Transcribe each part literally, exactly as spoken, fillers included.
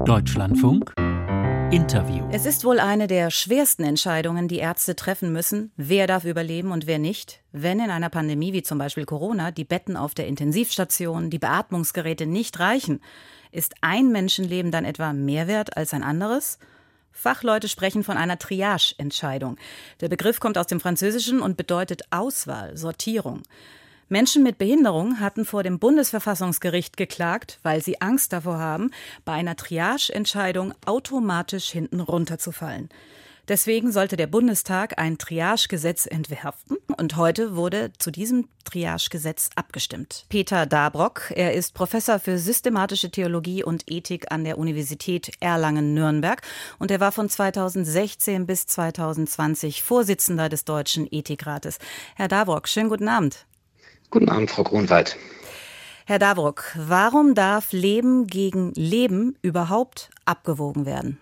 Deutschlandfunk Interview. Es ist wohl eine der schwersten Entscheidungen, die Ärzte treffen müssen, wer darf überleben und wer nicht. Wenn in einer Pandemie wie zum Beispiel Corona die Betten auf der Intensivstation, die Beatmungsgeräte nicht reichen, ist ein Menschenleben dann etwa mehr wert als ein anderes? Fachleute sprechen von einer Triage-Entscheidung. Der Begriff kommt aus dem Französischen und bedeutet Auswahl, Sortierung. Menschen mit Behinderung hatten vor dem Bundesverfassungsgericht geklagt, weil sie Angst davor haben, bei einer Triage-Entscheidung automatisch hinten runterzufallen. Deswegen sollte der Bundestag ein Triage-Gesetz entwerfen und heute wurde zu diesem Triage-Gesetz abgestimmt. Peter Dabrock, er ist Professor für systematische Theologie und Ethik an der Universität Erlangen-Nürnberg und er war von zweitausendsechzehn bis zweitausendzwanzig Vorsitzender des Deutschen Ethikrates. Herr Dabrock, schönen guten Abend. Guten Abend, Frau Grunwald. Herr Dabrock, warum darf Leben gegen Leben überhaupt abgewogen werden?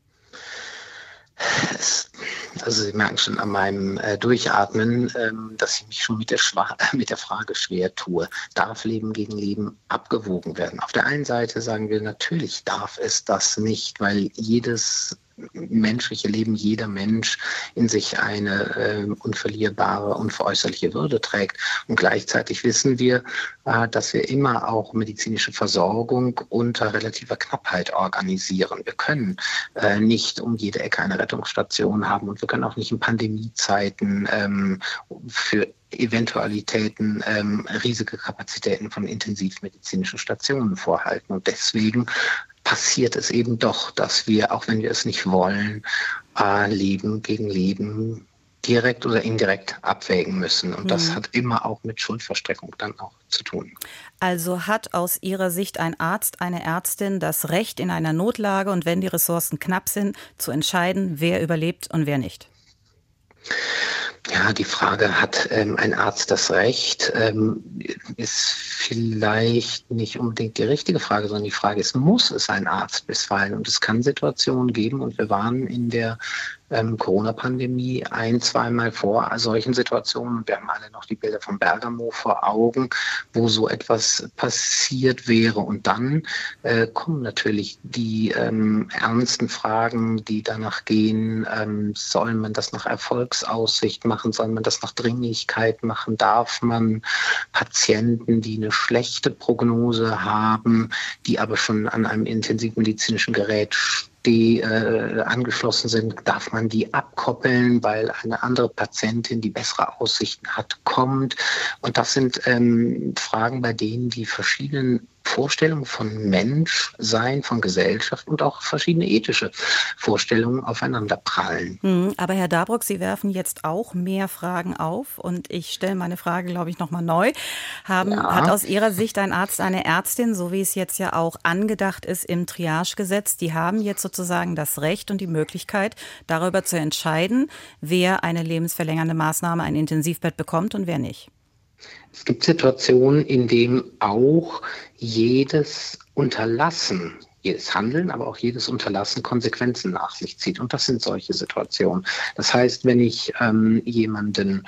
Es, also Sie merken schon an meinem äh, Durchatmen, ähm, dass ich mich schon mit der, Schwa- mit der Frage schwer tue. Darf Leben gegen Leben abgewogen werden? Auf der einen Seite sagen wir, natürlich darf es das nicht, weil jedes menschliche Leben, jeder Mensch in sich eine äh, unverlierbare, unveräußerliche Würde trägt. Und gleichzeitig wissen wir, äh, dass wir immer auch medizinische Versorgung unter relativer Knappheit organisieren. Wir können äh, nicht um jede Ecke eine Rettungsstation haben und wir können auch nicht in Pandemiezeiten ähm, für Eventualitäten ähm, riesige Kapazitäten von intensivmedizinischen Stationen vorhalten. Und deswegen passiert es eben doch, dass wir, auch wenn wir es nicht wollen, äh, Leben gegen Leben direkt oder indirekt abwägen müssen. Und das hm. hat immer auch mit Schuldverstreckung dann auch zu tun. Also hat aus Ihrer Sicht ein Arzt, eine Ärztin das Recht in einer Notlage und wenn die Ressourcen knapp sind, zu entscheiden, wer überlebt und wer nicht? Ja, die Frage, hat ähm, ein Arzt das Recht, ähm, ist vielleicht nicht unbedingt die richtige Frage, sondern die Frage ist, muss es ein Arzt bisweilen? Und es kann Situationen geben und wir waren in der ähm, Corona-Pandemie ein-, zweimal vor solchen Situationen. Wir haben alle noch die Bilder von Bergamo vor Augen, wo so etwas passiert wäre. Und dann äh, kommen natürlich die ähm, ernsten Fragen, die danach gehen, ähm, soll man das nach Erfolgsaussicht machen, soll man das nach Dringlichkeit machen, darf man Patienten, die eine schlechte Prognose haben, die aber schon an einem intensivmedizinischen Gerät die äh, angeschlossen sind, darf man die abkoppeln, weil eine andere Patientin, die bessere Aussichten hat, kommt. Und das sind ähm, Fragen, bei denen die verschiedenen Vorstellungen von Menschsein, von Gesellschaft und auch verschiedene ethische Vorstellungen aufeinander prallen. Hm, aber Herr Dabrock, Sie werfen jetzt auch mehr Fragen auf und ich stelle meine Frage, glaube ich, nochmal neu. Haben, ja. Hat aus Ihrer Sicht ein Arzt, eine Ärztin, so wie es jetzt ja auch angedacht ist im Triagegesetz, die haben jetzt sozusagen das Recht und die Möglichkeit, darüber zu entscheiden, wer eine lebensverlängernde Maßnahme, ein Intensivbett bekommt und wer nicht? Es gibt Situationen, in denen auch jedes Unterlassen, jedes Handeln, aber auch jedes Unterlassen Konsequenzen nach sich zieht. Und das sind solche Situationen. Das heißt, wenn ich ähm, jemanden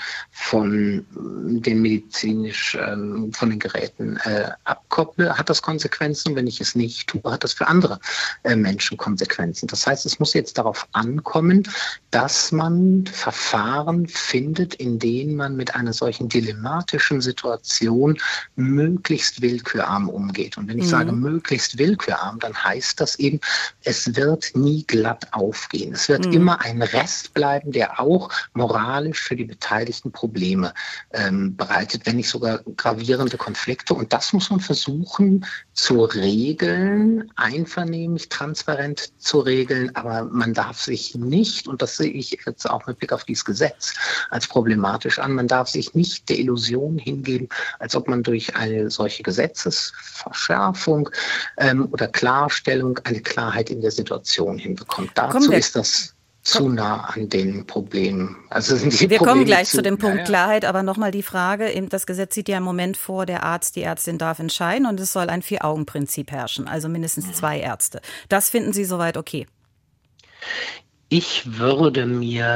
von den medizinisch, ähm, von den Geräten äh, abkopple, hat das Konsequenzen. Wenn ich es nicht tue, hat das für andere äh, Menschen Konsequenzen. Das heißt, es muss jetzt darauf ankommen, dass man Verfahren findet, in denen man mit einer solchen dilemmatischen Situation möglichst willkürarm umgeht. Und wenn ich mhm. sage möglichst willkürarm, dann heißt das eben, es wird nie glatt aufgehen. Es wird mhm. immer ein Rest bleiben, der auch moralisch für die Beteiligten Probleme ähm, bereitet, wenn nicht sogar gravierende Konflikte. Und das muss man versuchen zu regeln, einvernehmlich, transparent zu regeln. Aber man darf sich nicht, und das sehe ich jetzt auch mit Blick auf dieses Gesetz als problematisch an, man darf sich nicht der Illusion hingeben, als ob man durch eine solche Gesetzesverschärfung ähm, oder Klarstellung eine Klarheit in der Situation hinbekommt. Dazu ist das zu nah an den Problemen. Also sind die Wir Probleme kommen gleich zu, zu dem Punkt ja, ja. Klarheit, aber nochmal die Frage, das Gesetz sieht ja im Moment vor, der Arzt, die Ärztin darf entscheiden und es soll ein Vier-Augen-Prinzip herrschen, also mindestens zwei Ärzte. Das finden Sie soweit okay? Ich würde mir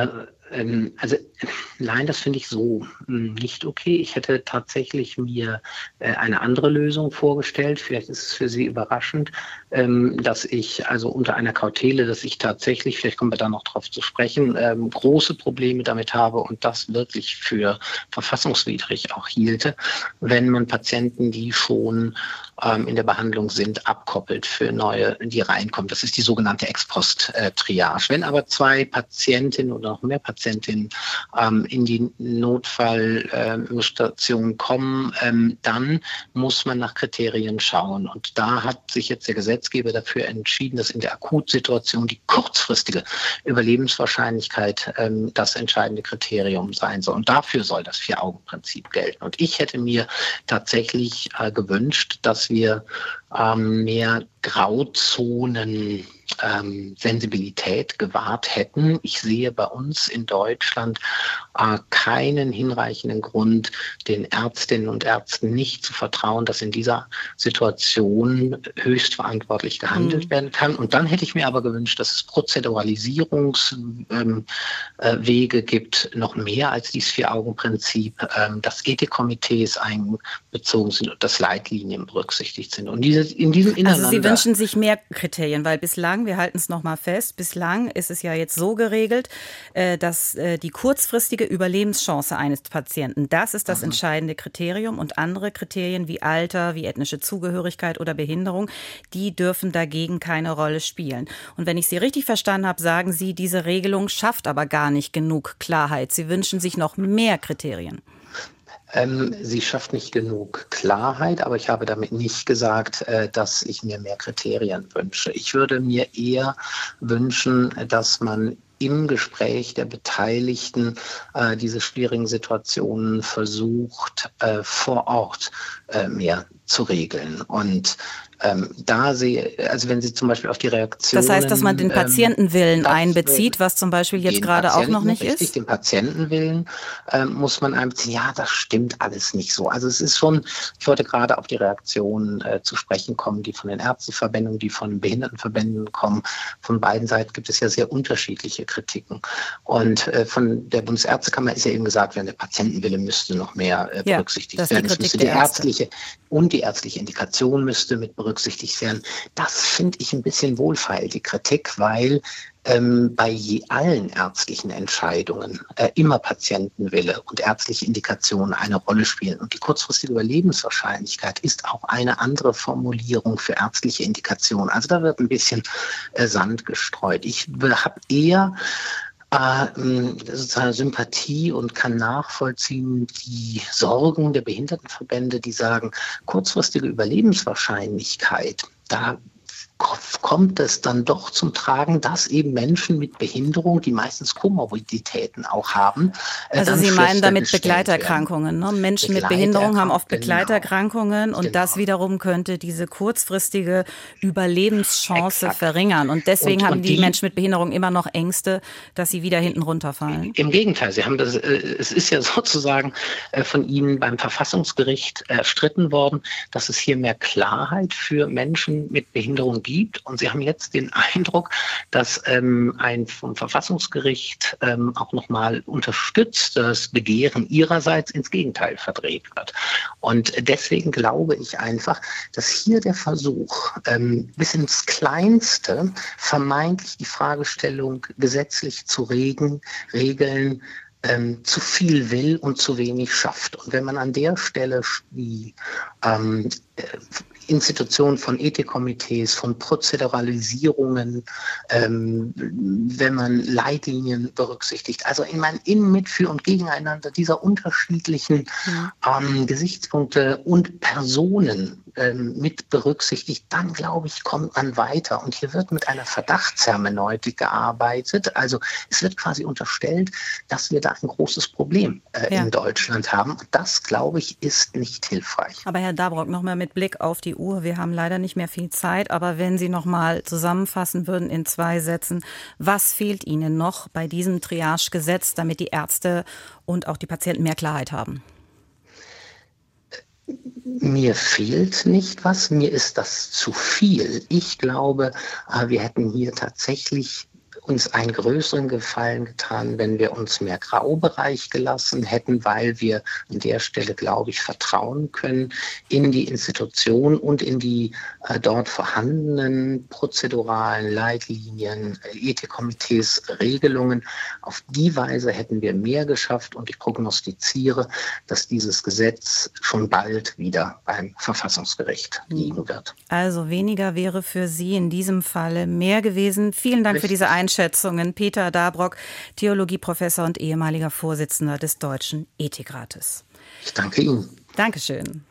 Ähm, also nein, das finde ich so mh, nicht okay. Ich hätte tatsächlich mir äh, eine andere Lösung vorgestellt. Vielleicht ist es für Sie überraschend, ähm, dass ich also unter einer Kautele, dass ich tatsächlich, vielleicht kommen wir da noch drauf zu sprechen, ähm, große Probleme damit habe und das wirklich für verfassungswidrig auch hielte, wenn man Patienten, die schon ähm, in der Behandlung sind, abkoppelt für neue, die reinkommen. Das ist die sogenannte Ex-Post-Triage. Wenn aber zwei Patientinnen oder noch mehr Patientinnen ähm, in die Notfallstation äh, kommen, ähm, dann muss man nach Kriterien schauen. Und da hat sich jetzt der Gesetzgeber dafür entschieden, dass in der Akutsituation die kurzfristige Überlebenswahrscheinlichkeit ähm, das entscheidende Kriterium sein soll. Und dafür soll das Vier-Augen-Prinzip gelten. Und ich hätte mir tatsächlich äh, gewünscht, dass wir ähm, mehr Grauzonen ähm, Sensibilität gewahrt hätten. Ich sehe bei uns in Deutschland äh, keinen hinreichenden Grund, den Ärztinnen und Ärzten nicht zu vertrauen, dass in dieser Situation höchstverantwortlich gehandelt mhm. werden kann. Und dann hätte ich mir aber gewünscht, dass es Prozeduralisierungswege ähm, äh, gibt, noch mehr als dieses Vier-Augen-Prinzip, ähm, dass Ethikkomitees einbezogen sind und dass Leitlinien berücksichtigt sind. Und diese, in diesem Ineinander... Also Sie wünschen sich mehr Kriterien, weil bislang, wir halten es nochmal fest, bislang ist es ja jetzt so geregelt, dass die kurzfristige Überlebenschance eines Patienten, das ist das mhm. entscheidende Kriterium und andere Kriterien wie Alter, wie ethnische Zugehörigkeit oder Behinderung, die dürfen dagegen keine Rolle spielen. Und wenn ich Sie richtig verstanden habe, sagen Sie, diese Regelung schafft aber gar nicht genug Klarheit. Sie wünschen sich noch mehr Kriterien. Ähm, sie schafft nicht genug Klarheit, aber ich habe damit nicht gesagt, äh, dass ich mir mehr Kriterien wünsche. Ich würde mir eher wünschen, dass man im Gespräch der Beteiligten äh, diese schwierigen Situationen versucht, äh, vor Ort äh, mehr zu regeln. Und Ähm, da sehe, also wenn Sie zum Beispiel auf die Reaktionen... Das heißt, dass man den Patientenwillen ähm, einbezieht, was zum Beispiel jetzt gerade auch noch nicht richtig, ist? Den Patientenwillen ähm, muss man einbeziehen. Ja, das stimmt alles nicht so. Also es ist schon, ich wollte gerade auf die Reaktionen äh, zu sprechen kommen, die von den Ärzteverbänden, die von Behindertenverbänden kommen. Von beiden Seiten gibt es ja sehr unterschiedliche Kritiken. Und äh, von der Bundesärztekammer ist ja eben gesagt worden, der Patientenwille müsste noch mehr äh, berücksichtigt ja, werden. Es müsste die ärztliche und die ärztliche Indikation müsste mit berücksichtigt berücksichtigt werden. Das finde ich ein bisschen wohlfeil, die Kritik, weil ähm, bei je allen ärztlichen Entscheidungen äh, immer Patientenwille und ärztliche Indikationen eine Rolle spielen. Und die kurzfristige Überlebenswahrscheinlichkeit ist auch eine andere Formulierung für ärztliche Indikationen. Also da wird ein bisschen äh, Sand gestreut. Ich habe eher Äh, sozusagen Sympathie und kann nachvollziehen die Sorgen der Behindertenverbände, die sagen, kurzfristige Überlebenswahrscheinlichkeit, da kommt es dann doch zum Tragen, dass eben Menschen mit Behinderung, die meistens Komorbiditäten auch haben. Äh, also Sie meinen damit Begleiterkrankungen. Ne? Menschen mit Behinderung haben oft Begleiterkrankungen genau. und genau. das wiederum könnte diese kurzfristige Überlebenschance Exakt. verringern. Und deswegen und, haben und die, die Menschen mit Behinderung immer noch Ängste, dass sie wieder hinten runterfallen. Im Gegenteil, sie haben das, es ist ja sozusagen von Ihnen beim Verfassungsgericht erstritten worden, dass es hier mehr Klarheit für Menschen mit Behinderung gibt. Und Sie haben jetzt den Eindruck, dass ähm, ein vom Verfassungsgericht ähm, auch nochmal unterstütztes Begehren Ihrerseits ins Gegenteil verdreht wird. Und deswegen glaube ich einfach, dass hier der Versuch, ähm, bis ins Kleinste vermeintlich die Fragestellung gesetzlich zu regeln, regeln Ähm, zu viel will und zu wenig schafft. Und wenn man an der Stelle die ähm, Institutionen von Ethikkomitees, von Prozeduralisierungen, ähm, wenn man Leitlinien berücksichtigt, also in mein In, mit, für und gegeneinander dieser unterschiedlichen ja. ähm, Gesichtspunkte und Personen ähm, mit berücksichtigt, dann glaube ich, kommt man weiter. Und hier wird mit einer Verdachtshermeneutik gearbeitet. Also es wird quasi unterstellt, dass wir da ein großes Problem äh, ja. in Deutschland haben. Und das, glaube ich, ist nicht hilfreich. Aber Herr Dabrock, nochmal mit Blick auf die Uhr. Wir haben leider nicht mehr viel Zeit, aber wenn Sie nochmal zusammenfassen würden in zwei Sätzen, was fehlt Ihnen noch bei diesem Triage-Gesetz, damit die Ärzte und auch die Patienten mehr Klarheit haben? Mir fehlt nicht was, mir ist das zu viel. Ich glaube, wir hätten hier tatsächlich uns einen größeren Gefallen getan, wenn wir uns mehr Graubereich gelassen hätten, weil wir an der Stelle, glaube ich, vertrauen können in die Institution und in die äh, dort vorhandenen prozeduralen Leitlinien, äh, Ethikkomitees, Regelungen. Auf die Weise hätten wir mehr geschafft und ich prognostiziere, dass dieses Gesetz schon bald wieder beim Verfassungsgericht liegen wird. Also weniger wäre für Sie in diesem Falle mehr gewesen. Vielen Dank Richtig. Für diese Einschätzungen. Peter Dabrock, Theologieprofessor und ehemaliger Vorsitzender des Deutschen Ethikrates. Ich danke Ihnen. Dankeschön.